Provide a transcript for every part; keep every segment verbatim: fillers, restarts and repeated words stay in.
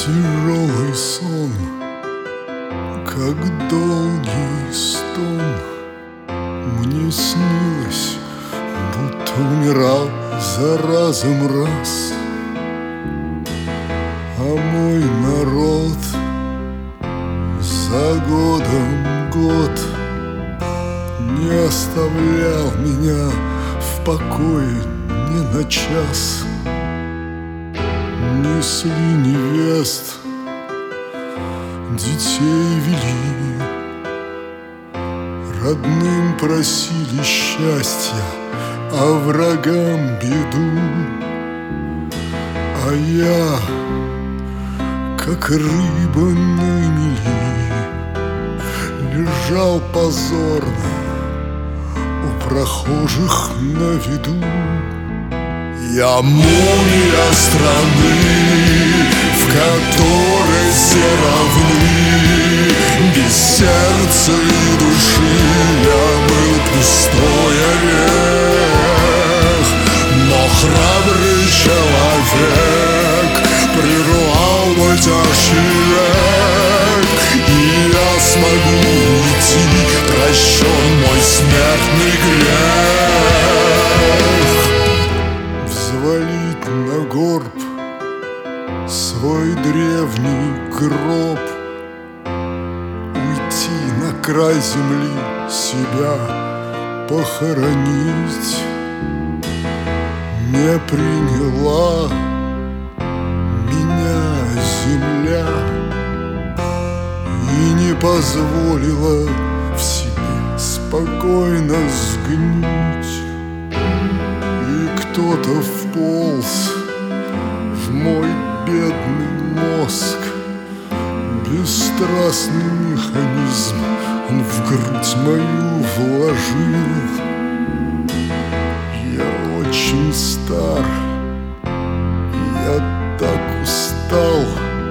Тяжелый сон, как долгий стон, мне снилось, будто умирал за разом раз. А мой народ за годом год не оставлял меня в покое ни на час. Несли невест, детей вели, родным просили счастья, а врагам беду. А я, как рыба на мели, лежал позорно у прохожих на виду. Я мумия страны, в которой все равны. Без сердца и души я был пустой орех. Но храбрый человек прервал мой тяжкий век, и я смогу уйти, прощен мой смертный грех. Взвалить на горб свой древний гроб, уйти на край земли, себя похоронить. Не приняла меня земля и не позволила в себе спокойно сгнить. Кто-то вполз в мой бедный мозг, бесстрастный механизм он в грудь мою вложил. Я очень стар, я так устал,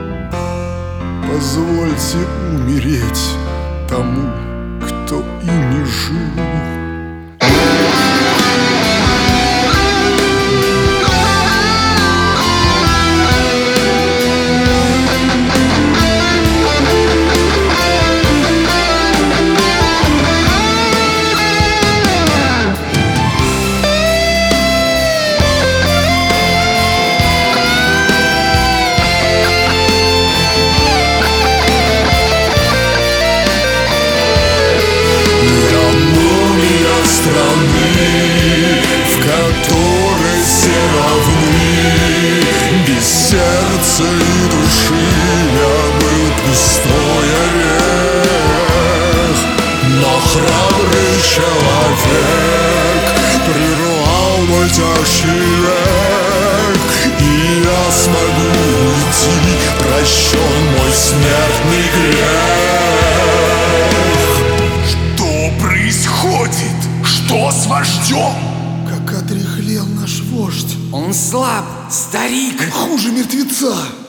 позвольте умереть тому, кто ими жил. Сердца и души я был пустой орех. Но храбрый человек прервал мой тяжкий век, и я смогу уйти, прощен мой смертный грех. Что происходит? Что с вождем? Как отряхлел наш вождь. Он слаб, старик. Хуже мертвеца.